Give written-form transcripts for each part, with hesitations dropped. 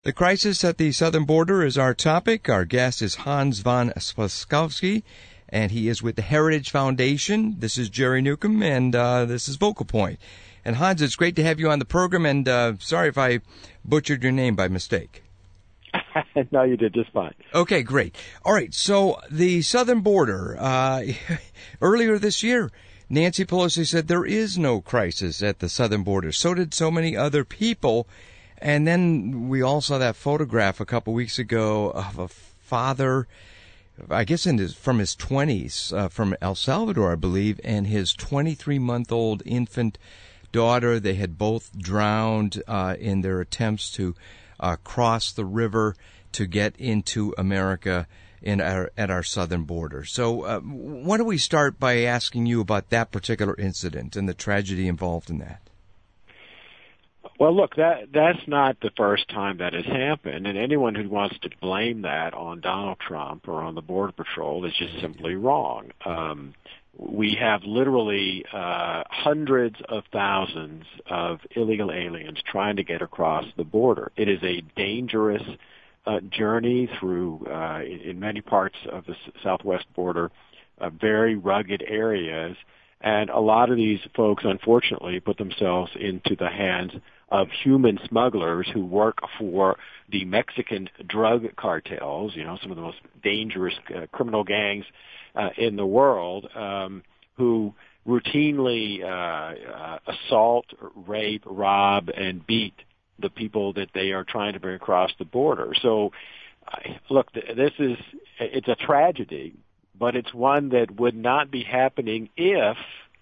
The crisis at the southern border is our topic. Our guest is Hans von Spassky, and he is with the Heritage Foundation. This is Jerry Newcomb, and this is Vocal Point. And Hans, it's great to have you on the program, and sorry if I butchered your name by mistake. No, you did just fine. Okay, great. All right, so the southern border, earlier this year, Nancy Pelosi said there is no crisis at the southern border. So did so many other people. And then we all saw that photograph a couple weeks ago of a father, I guess from his 20s, from El Salvador, I believe, and his 23-month-old infant daughter. They had both drowned in their attempts to cross the river to get into America at our southern border. So why don't we start by asking you about that particular incident and the tragedy involved in that? Well, look, that's not the first time that has happened, and anyone who wants to blame that on Donald Trump or on the Border Patrol is just simply wrong. We have literally hundreds of thousands of illegal aliens trying to get across the border. It is a dangerous journey through, in many parts of the southwest border, very rugged areas. And a lot of these folks, unfortunately, put themselves into the hands of human smugglers who work for the Mexican drug cartels, some of the most dangerous criminal gangs in the world, who routinely assault, rape, rob, and beat the people that they are trying to bring across the border. So, look, it's a tragedy, but it's one that would not be happening if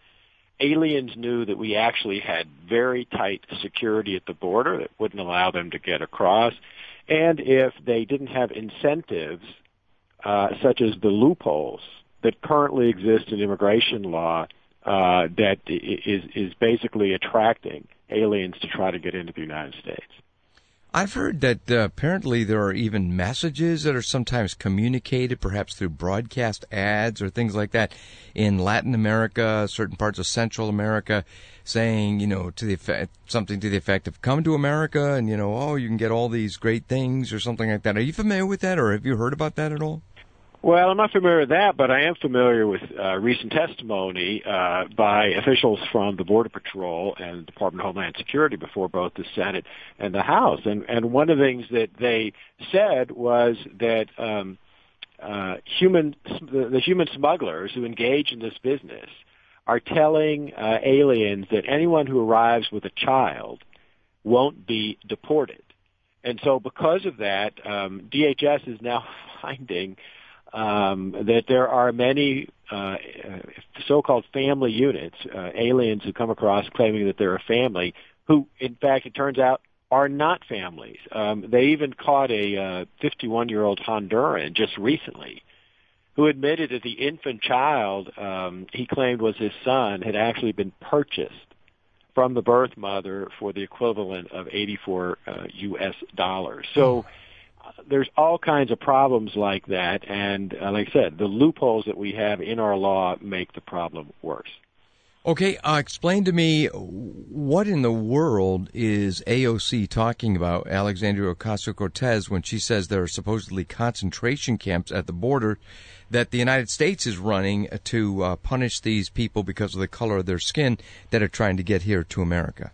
aliens knew that we actually had very tight security at the border that wouldn't allow them to get across, and if they didn't have incentives such as the loopholes that currently exist in immigration law that is basically attracting aliens to try to get into the United States. I've heard that apparently there are even messages that are sometimes communicated, perhaps through broadcast ads or things like that, in Latin America, certain parts of Central America, saying, something to the effect of "come to America" and you can get all these great things or something like that. Are you familiar with that, or have you heard about that at all? Well, I'm not familiar with that, but I am familiar with recent testimony by officials from the Border Patrol and the Department of Homeland Security before both the Senate and the House. And one of the things that they said was that the human smugglers who engage in this business are telling aliens that anyone who arrives with a child won't be deported. And so because of that, DHS is now finding that there are many so-called family units, aliens who come across claiming that they're a family, who, in fact, it turns out, are not families. They even caught a 51-year-old Honduran just recently who admitted that the infant child he claimed was his son had actually been purchased from the birth mother for the equivalent of $84 US. So there's all kinds of problems like that, and like I said, the loopholes that we have in our law make the problem worse. Okay, explain to me, what in the world is AOC talking about, Alexandria Ocasio-Cortez, when she says there are supposedly concentration camps at the border that the United States is running to punish these people because of the color of their skin that are trying to get here to America?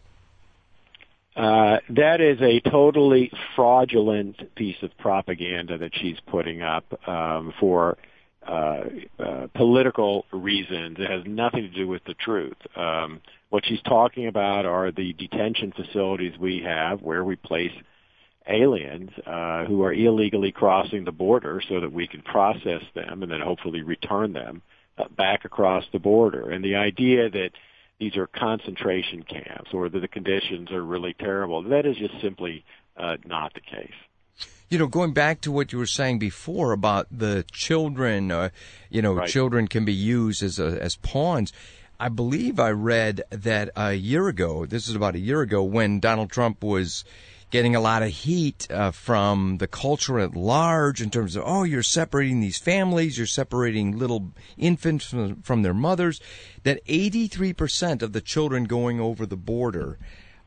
That is a totally fraudulent piece of propaganda that she's putting up for political reasons. It has nothing to do with the truth. What she's talking about are the detention facilities we have where we place aliens who are illegally crossing the border so that we can process them and then hopefully return them back across the border. And the idea that these are concentration camps or that the conditions are really terrible, that is just simply not the case. Going back to what you were saying before about the children, right. Children can be used as pawns. I believe I read that a year ago, this is about a year ago, when Donald Trump was getting a lot of heat from the culture at large in terms of, you're separating these families, you're separating little infants from their mothers, that 83% of the children going over the border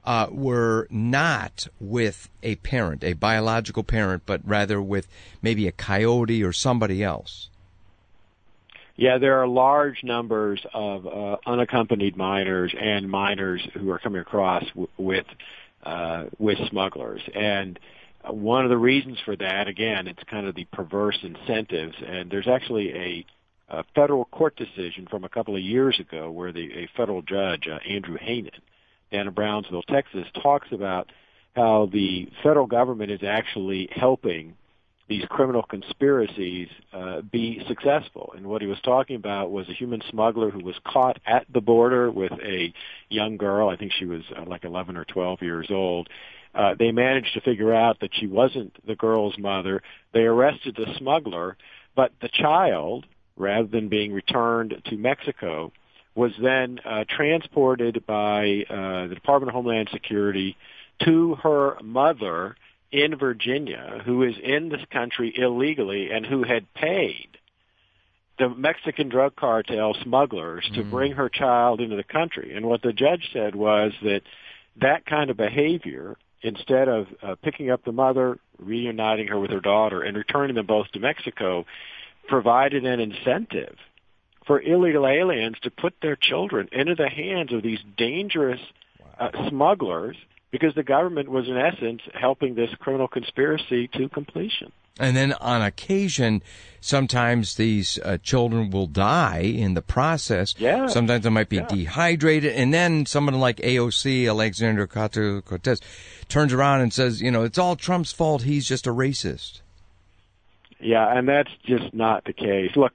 were not with a parent, a biological parent, but rather with maybe a coyote or somebody else. Yeah, there are large numbers of unaccompanied minors and minors who are coming across with smugglers. And one of the reasons for that, again, it's kind of the perverse incentives. And there's actually a federal court decision from a couple of years ago where a federal judge, Andrew Hanen, down in Brownsville, Texas, talks about how the federal government is actually helping these criminal conspiracies be successful. And what he was talking about was a human smuggler who was caught at the border with a young girl. I think she was like 11 or 12 years old. They managed to figure out that she wasn't the girl's mother. They arrested the smuggler, but the child, rather than being returned to Mexico, was then transported by the Department of Homeland Security to her mother in Virginia, who is in this country illegally and who had paid the Mexican drug cartel smugglers to bring her child into the country. And what the judge said was that kind of behavior, instead of picking up the mother, reuniting her with her daughter, and returning them both to Mexico, provided an incentive for illegal aliens to put their children into the hands of these dangerous smugglers, because the government was, in essence, helping this criminal conspiracy to completion. And then on occasion, sometimes these children will die in the process. Yeah. Sometimes they might be dehydrated. And then someone like AOC, Alexandria Ocasio-Cortez, turns around and says, it's all Trump's fault. He's just a racist. Yeah, and that's just not the case. Look,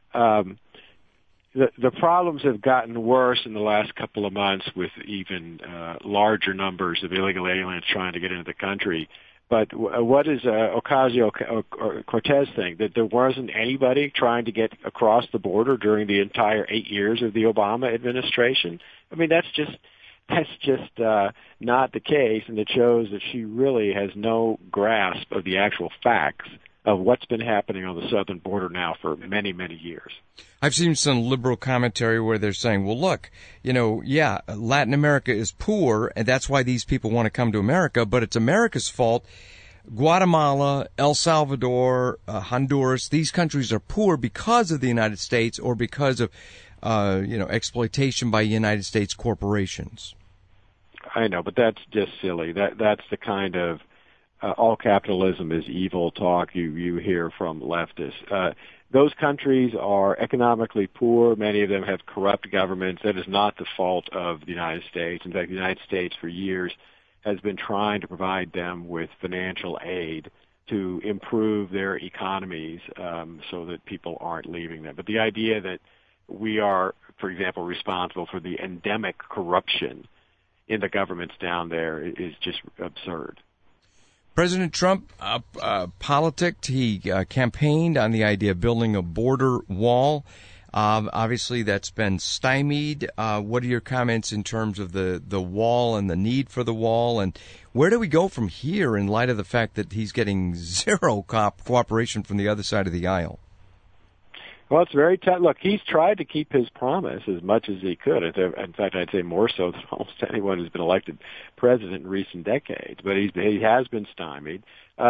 the problems have gotten worse in the last couple of months with even larger numbers of illegal aliens trying to get into the country. But what does Ocasio-Cortez think? That there wasn't anybody trying to get across the border during the entire 8 years of the Obama administration? I mean, that's just not the case, and it shows that she really has no grasp of the actual facts of what's been happening on the southern border now for many, many years. I've seen some liberal commentary where they're saying, well, look, Latin America is poor, and that's why these people want to come to America, but it's America's fault. Guatemala, El Salvador, Honduras, these countries are poor because of the United States or because of, exploitation by United States corporations. I know, but that's just silly. That's the kind of all capitalism is evil talk you hear from leftists. Those countries are economically poor. Many of them have corrupt governments. That is not the fault of the United States. In fact, the United States for years has been trying to provide them with financial aid to improve their economies so that people aren't leaving them. But the idea that we are, for example, responsible for the endemic corruption in the governments down there is just absurd. President Trump politicked. He campaigned on the idea of building a border wall. Obviously, that's been stymied. What are your comments in terms of the wall and the need for the wall? And where do we go from here in light of the fact that he's getting zero cooperation from the other side of the aisle? Well, it's very tough. Look, he's tried to keep his promise as much as he could. In fact, I'd say more so than almost anyone who's been elected president in recent decades. But he has been stymied.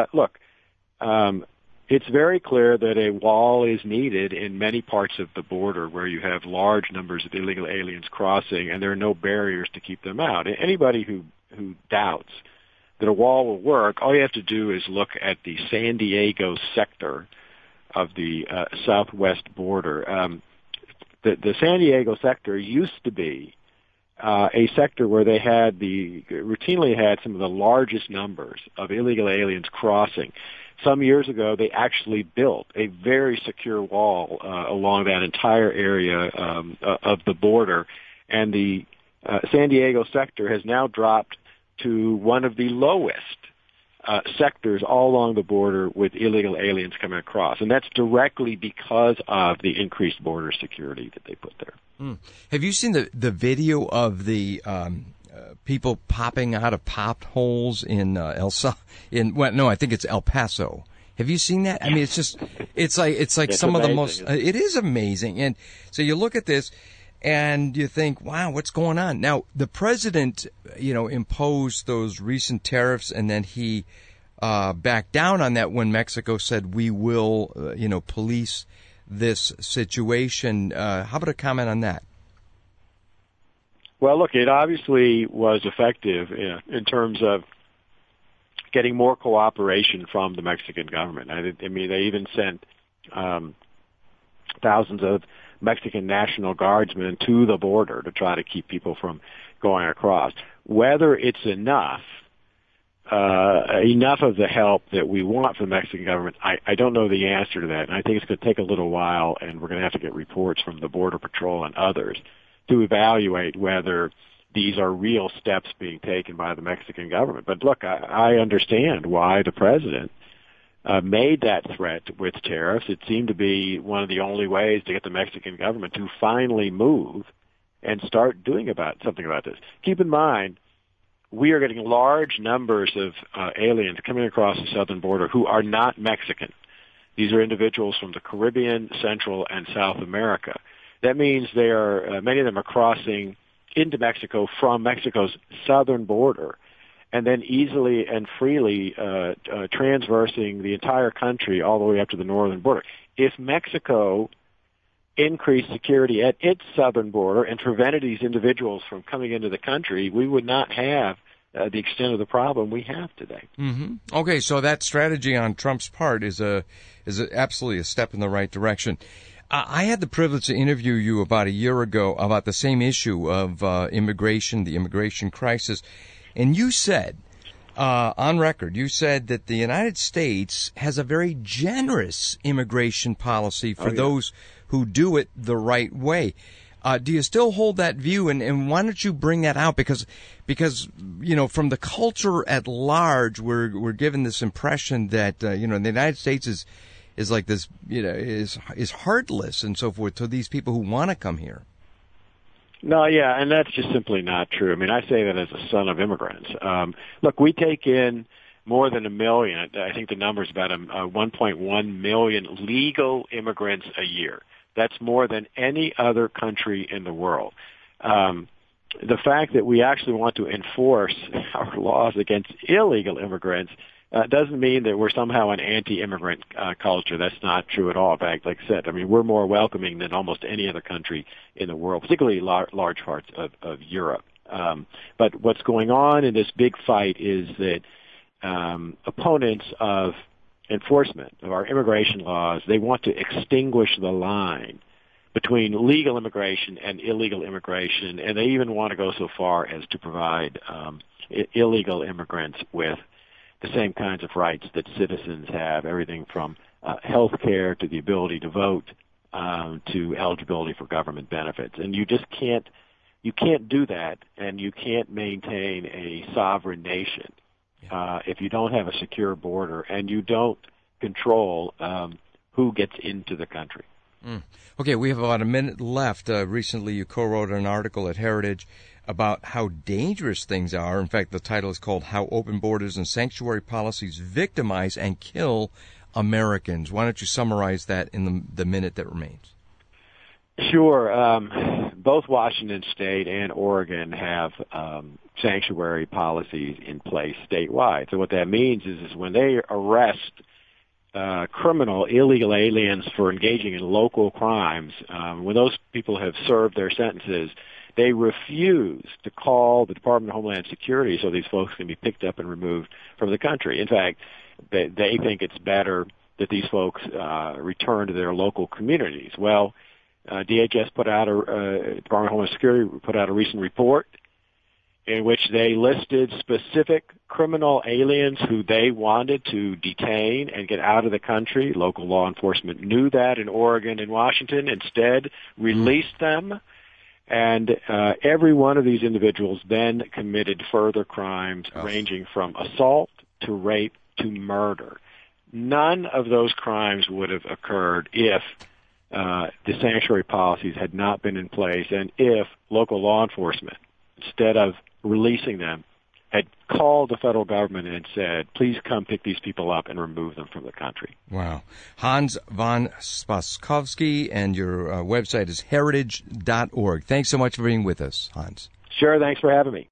It's very clear that a wall is needed in many parts of the border where you have large numbers of illegal aliens crossing, and there are no barriers to keep them out. Anybody who doubts that a wall will work, all you have to do is look at the San Diego sector of the southwest border. The San Diego sector used to be a sector where they routinely had some of the largest numbers of illegal aliens crossing. Some years ago, they actually built a very secure wall along that entire area of the border, and the San Diego sector has now dropped to one of the lowest sectors all along the border with illegal aliens coming across. And that's directly because of the increased border security that they put there. Have you seen the video of the people popping out of potholes in I think it's El Paso. Have you seen that? I mean, it's like some amazing. Of the most, it is amazing. And so you look at this, And you think, wow, what's going on? Now, the president, imposed those recent tariffs, and then he backed down on that when Mexico said we will, police this situation. How about a comment on that? Well, look, it obviously was effective in terms of getting more cooperation from the Mexican government. I mean, they even sent thousands of Mexican National Guardsmen to the border to try to keep people from going across. Whether it's enough of the help that we want from the Mexican government, I don't know the answer to that. And I think it's going to take a little while, and we're going to have to get reports from the Border Patrol and others to evaluate whether these are real steps being taken by the Mexican government. But look, I understand why the president made that threat with tariffs. It seemed to be one of the only ways to get the Mexican government to finally move and start doing something about this. Keep in mind, we are getting large numbers of aliens coming across the southern border who are not Mexican. These are individuals from the Caribbean, Central, and South America. That means many of them are crossing into Mexico from Mexico's southern border, and then easily and freely transversing the entire country all the way up to the northern border. If Mexico increased security at its southern border and prevented these individuals from coming into the country, we would not have the extent of the problem we have today. Mm-hmm. Okay, so that strategy on Trump's part is absolutely a step in the right direction. I had the privilege to interview you about a year ago about the same issue of immigration, the immigration crisis. And you said, on record, that the United States has a very generous immigration policy for those who do it the right way. Do you still hold that view? And why don't you bring that out? Because from the culture at large, we're given this impression that, the United States is like this, is heartless and so forth to these people who want to come here. No, yeah, and that's just simply not true. I mean, I say that as a son of immigrants. Look, we take in more than 1 million. I think the number is about 1.1 million legal immigrants a year. That's more than any other country in the world. The fact that we actually want to enforce our laws against illegal immigrants doesn't mean that we're somehow an anti-immigrant culture. That's not true at all. In fact, like I said, I mean, we're more welcoming than almost any other country in the world, particularly large parts of Europe. But what's going on in this big fight is that opponents of enforcement of our immigration laws, they want to extinguish the line between legal immigration and illegal immigration, and they even want to go so far as to provide illegal immigrants with the same kinds of rights that citizens have, everything from health care to the ability to vote to eligibility for government benefits. And you can't do that, and you can't maintain a sovereign nation if you don't have a secure border and you don't control who gets into the country. Okay, we have about a minute left. Recently, you co-wrote an article at Heritage about how dangerous things are. In fact, the title is called How Open Borders and Sanctuary Policies Victimize and Kill Americans. Why don't you summarize that in the minute that remains? Sure. Both Washington State and Oregon have sanctuary policies in place statewide. So what that means is when they arrest illegal aliens for engaging in local crimes, when those people have served their sentences, they refuse to call the Department of Homeland Security so these folks can be picked up and removed from the country. In fact, they think it's better that these folks return to their local communities. Well, DHS Department of Homeland Security put out a recent report in which they listed specific criminal aliens who they wanted to detain and get out of the country. Local law enforcement knew that in Oregon and Washington, instead released them. And every one of these individuals then committed further crimes ranging from assault to rape to murder. None of those crimes would have occurred if the sanctuary policies had not been in place and if local law enforcement, instead of releasing them, had called the federal government and said, please come pick these people up and remove them from the country. Wow. Hans von Spakovsky, and your website is heritage.org. Thanks so much for being with us, Hans. Sure, thanks for having me.